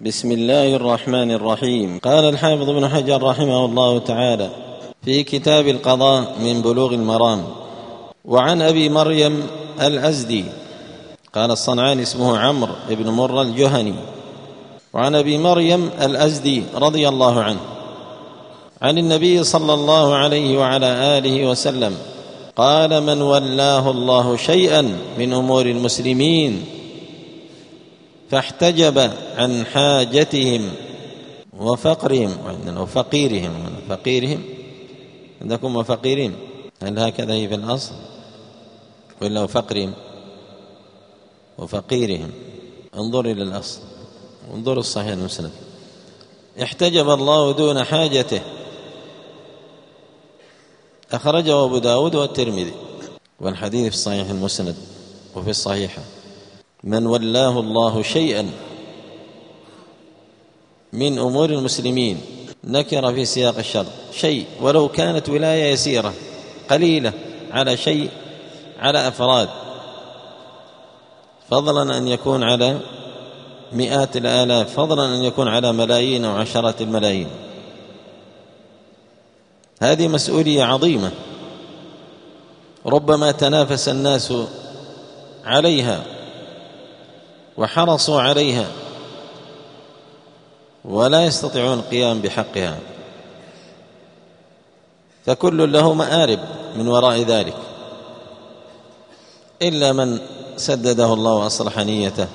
بسم الله الرحمن الرحيم. قال الحافظ ابن حجر رحمه الله تعالى في كتاب القضاء من بلوغ المرام: وعن أبي مريم الأزدي قال الصنعاني اسمه عمرو بن مرة الجهني، وعن أبي مريم الأزدي رضي الله عنه عن النبي صلى الله عليه وعلى آله وسلم قال: من ولاه الله شيئا من أمور المسلمين فاحتجب عن حاجتهم وفقرهم فقيرهم عندكم وفقيرهم، هل هكذا هي في الأصل ولا وفقرهم وفقيرهم؟ انظر إلى الأصل، انظر الصحيح المسند. احتجب الله دون حاجته، أخرجه أبو داود والترمذي، والحديث في الصحيح المسند وفي الصحيحة: من ولاه الله شيئا من أمور المسلمين، نكر في سياق الشرط شيء، ولو كانت ولاية يسيرة قليلة على شيء، على أفراد، فضلا أن يكون على مئات الآلاف، فضلا أن يكون على ملايين أو عشرات الملايين. هذه مسؤولية عظيمة ربما تنافس الناس عليها وحرصوا عليها ولا يستطيعون القيام بحقها، فكل له مآرب من وراء ذلك، إلا من سدده الله وأصلح نيته.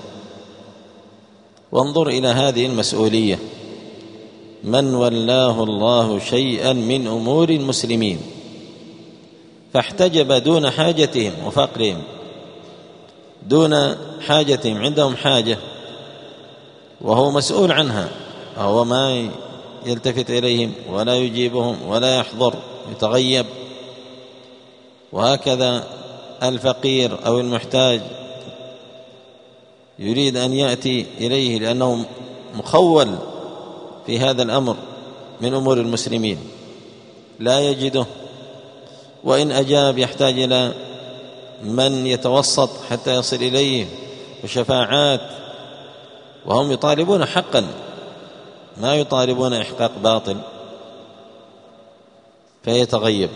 وانظر إلى هذه المسؤولية: من ولاه الله شيئا من أمور المسلمين فاحتجب دون حاجتهم وفقرهم، دون حاجتهم، عندهم حاجة وهو مسؤول عنها، وهو ما يلتفت إليهم ولا يجيبهم ولا يحضر، يتغيب. وهكذا الفقير أو المحتاج يريد أن يأتي إليه لأنه مخول في هذا الأمر من أمور المسلمين، لا يجده، وإن أجاب يحتاج إلى من يتوسط حتى يصل إليه، وشفاعات، وهم يطالبون حقا ما يطالبون إحقاق باطل، فيتغيب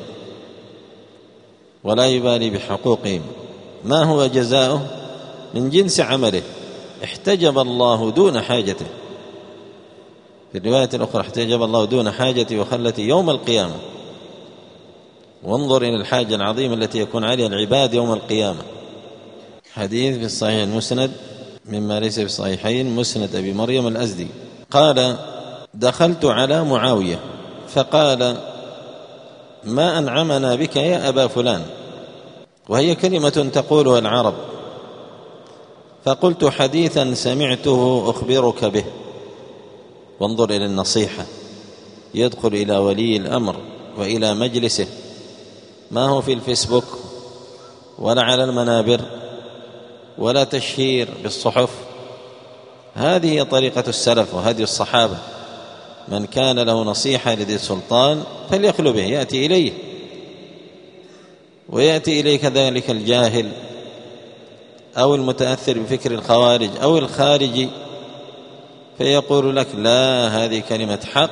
ولا يبالي بحقوقهم. ما هو جزاؤه؟ من جنس عمله. احتجب الله دون حاجته، في الرواية الأخرى: احتجب الله دون حاجتي وخلتي يوم القيامة. وانظر إلى الحاجة العظيمة التي يكون عليها العباد يوم القيامة. حديث في الصحيح المسند مما ليس في الصحيحين، مسند أبي مريم الأزدي قال: دخلت على معاوية فقال: ما أنعمنا بك يا أبا فلان، وهي كلمة تقولها العرب، فقلت: حديثا سمعته أخبرك به. وانظر إلى النصيحة، يدخل إلى ولي الأمر وإلى مجلسه، ما هو في الفيسبوك ولا على المنابر ولا تشهير بالصحف. هذه هي طريقة السلف وهدي الصحابة: من كان له نصيحة لذي السلطان فليخلو به، يأتي إليه، ويأتي إليه كذلك الجاهل أو المتأثر بفكر الخوارج أو الخارجي، فيقول لك: لا، هذه كلمة حق،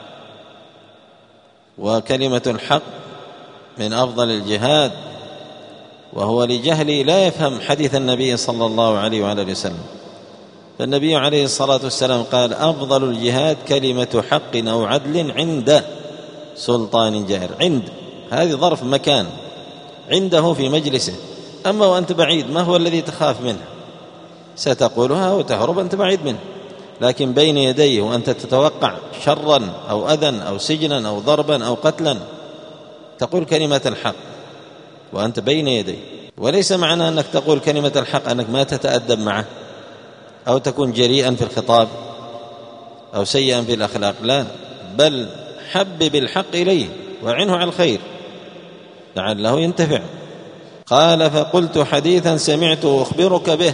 وكلمة الحق من أفضل الجهاد، وهو لجهله لا يفهم حديث النبي صلى الله عليه وآله وسلم. فالنبي عليه الصلاة والسلام قال: أفضل الجهاد كلمة حق أو عدل عند سلطان جائر. عند، هذه ظرف مكان، عنده في مجلسه. أما وأنت بعيد، ما هو الذي تخاف منه؟ ستقولها وتهرب، أنت بعيد منه. لكن بين يديه وأنت تتوقع شرا أو أذى أو سجنا أو ضربا أو قتلا، تقول كلمة الحق وأنت بين يديه. وليس معنى أنك تقول كلمة الحق أنك ما تتأدب معه أو تكون جريئا في الخطاب أو سيئا في الأخلاق، لا، بل حبب الحق إليه وعنه على الخير لعله ينتفع. قال: فقلت: حديثا سمعته أخبرك به،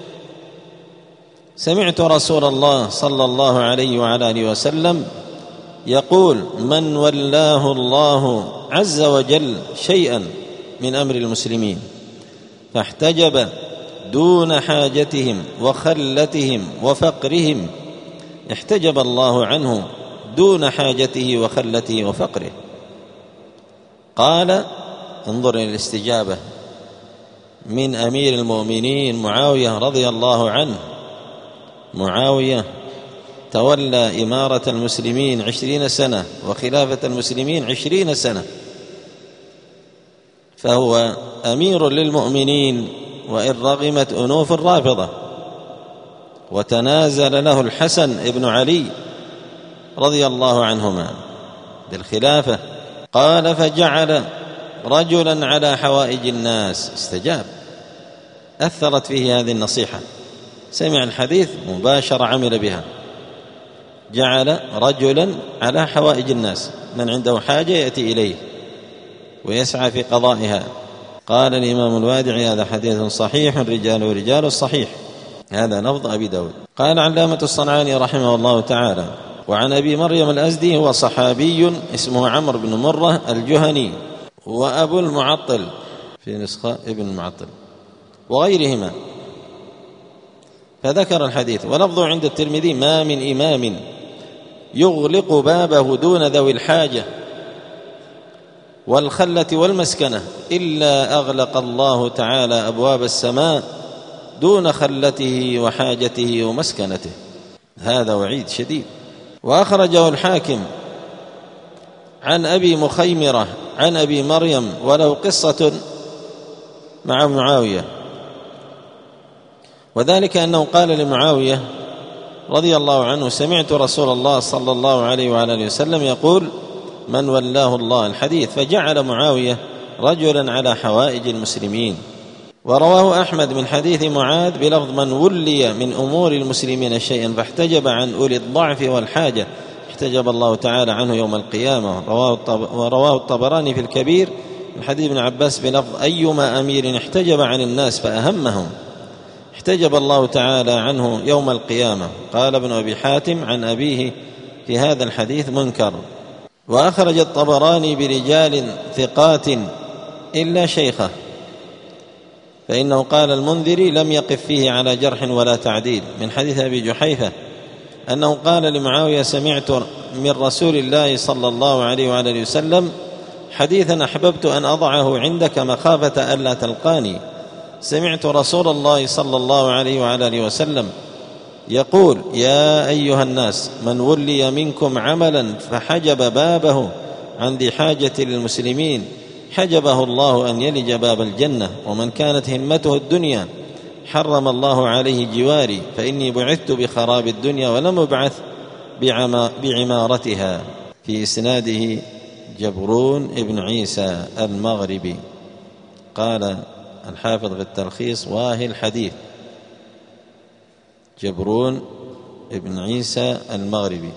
سمعت رسول الله صلى الله عليه وعلى آله وسلم يقول: من ولاه الله عز وجل شيئا من أمر المسلمين فاحتجب دون حاجتهم وخلتهم وفقرهم احتجب الله عنه دون حاجته وخلته وفقره. قال: انظر إلى الاستجابة من أمير المؤمنين معاوية رضي الله عنه. معاوية تولى إمارة المسلمين 20 سنة وخلافة المسلمين 20 سنة، فهو أمير للمؤمنين وإن رغمت أنوف الرافضة. وتنازل له الحسن بن علي رضي الله عنهما بالخلافة. قال: فجعل رجلا على حوائج الناس. استجاب، أثرت فيه هذه النصيحة، سمع الحديث مباشرة عمل بها. جعل رجلا على حوائج الناس، من عنده حاجة يأتي إليه ويسعى في قضائها. قال الإمام الوادعي: هذا حديث صحيح رجال رجال الصحيح. هذا لفظ أبي داود. قال علامة الصنعاني رحمه الله تعالى: وعن أبي مريم الأزدي، هو صحابي اسمه عمرو بن مرة الجهني، وأبو المعطل في نسخة ابن المعطل وغيرهما، فذكر الحديث. ولفظه عند الترمذي: ما من إمام يغلق بابه دون ذوي الحاجة والخلة والمسكنة إلا أغلق الله تعالى أبواب السماء دون خلته وحاجته ومسكنته. هذا وعيد شديد. وأخرجه الحاكم عن أبي مخيمرة عن أبي مريم، وله قصة مع معاوية، وذلك أنه قال لمعاوية رضي الله عنه: سمعت رسول الله صلى الله عليه وعلى آله وسلم يقول: من ولاه الله الحديث. فجعل معاوية رجلا على حوائج المسلمين. ورواه أحمد من حديث معاذ بلفظ: من ولي من أمور المسلمين شيئا فاحتجب عن أولي الضعف والحاجة احتجب الله تعالى عنه يوم القيامة. ورواه الطبراني في الكبير من حديث ابن عباس بلفظ: أيما أمير احتجب عن الناس فأهمهم احتجب الله تعالى عنه يوم القيامة. قال ابن أبي حاتم عن أبيه في هذا الحديث: منكر. وأخرج الطبراني برجال ثقات إلا شيخه، فإنه قال المنذري: لم يقف فيه على جرح ولا تعديل، من حديث أبي جحيفة أنه قال لمعاوية: سمعت من رسول الله صلى الله عليه وعلى وسلم حديثا أحببت أن أضعه عندك مخافة ألا تلقاني. سمعت رسول الله صلى الله عليه وعلى وسلم يقول: يا أيها الناس، من ولي منكم عملا فحجب بابه عن ذي حاجة للمسلمين حجبه الله أن يلج باب الجنة، ومن كانت همته الدنيا حرم الله عليه جواري، فإني بعثت بخراب الدنيا ولم أبعث بعمارتها. في إسناده جبرون ابن عيسى المغربي. قال الحافظ في التلخيص: واهي الحديث. جبرون ابن عيسى المغربي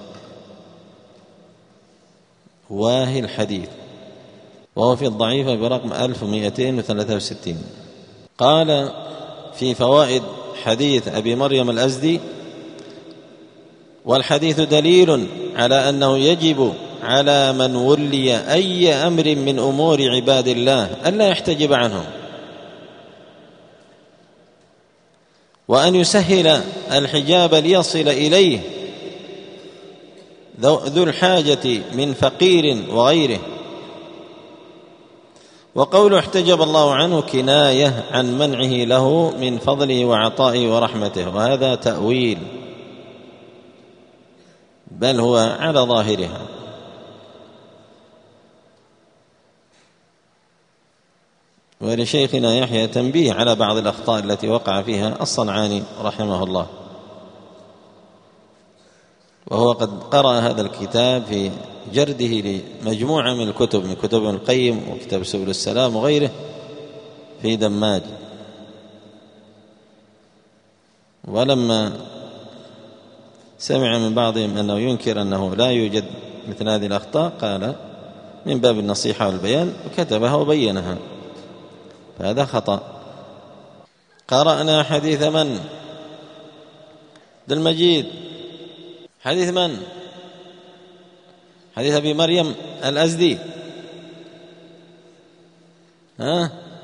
واهي الحديث، وهو في الضعيفة برقم 1263. قال في فوائد حديث أبي مريم الأزدي: والحديث دليل على أنه يجب على من ولي أي أمر من أمور عباد الله ألا يحتجب عنهم، وأن يسهل الحجاب ليصل إليه ذو الحاجة من فقير وغيره. وقوله احتجب الله عنه كناية عن منعه له من فضله وعطائه ورحمته، وهذا تأويل، بل هو على ظاهرها. ولشيخنا يحيى تنبيه على بعض الأخطاء التي وقع فيها الصنعاني رحمه الله، وهو قد قرأ هذا الكتاب في جرده لمجموعة من الكتب، من كتب ابن القيم وكتاب سبل السلام وغيره في دماج. ولما سمع من بعضهم أنه ينكر أنه لا يوجد مثل هذه الأخطاء، قال من باب النصيحة والبيان وكتبها وبينها، فهذا خطأ. قرأنا حديث من؟ عبد المجيد، حديث من؟ حديث أبي مريم الأزدي.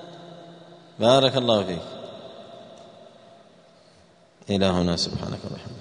بارك الله فيك. إلهنا سبحانك وبحمدك.